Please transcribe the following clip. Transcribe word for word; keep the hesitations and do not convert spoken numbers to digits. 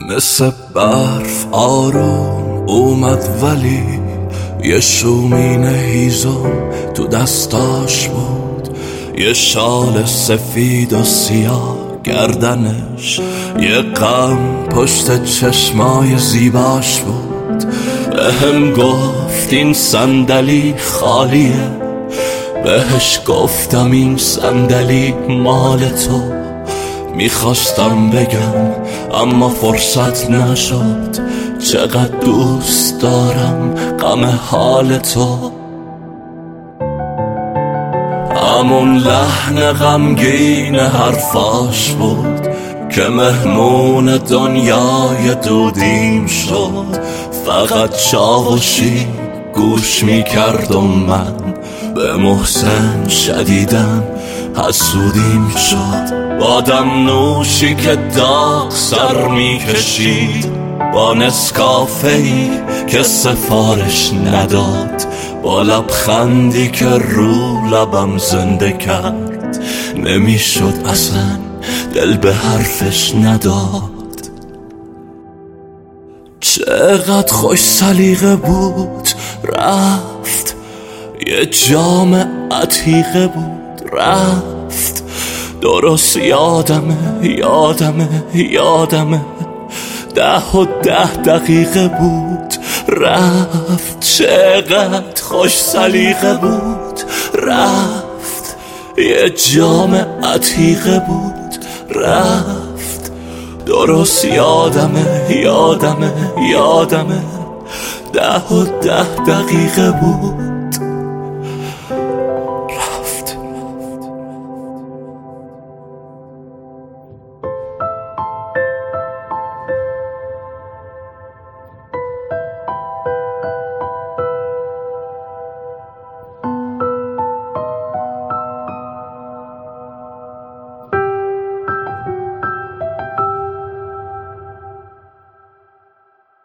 مثل برف آروم اومد ولی یه شومین هیزم تو دستاش بود، یه شال سفید و سیاه گردنش، یه غم پشت چشمای زیباش بود. بهم گفت این صندلی خالیه، بهش گفتم این صندلی مال تو. میخواستم بگم اما فرصت نشد، چقدر دوست دارم غم حال تو. همون لحن غمگین حرفاش بود که مهمون دنیای دودیم شد. فقط چاوشی گوش میکرد و من به محسن شدیدم حسودیم شد. بادم نوشی که داغ سر میکشید، با نسکافه‌ای که سفارش نداد، با لبخندی که رو لبم زنده کرد. نمیشد اصلا دل به حرفش نداد. چقدر خوش سلیقه بود رفت، یه جام عتیقه بود رفت. درست یادمه یادمه یادمه ده و ده دقیقه بود رفت. چقدر خوش سلیقه بود رفت، یه جام عتیقه بود رفت. درست یادمه یادمه یادمه ده و ده دقیقه بود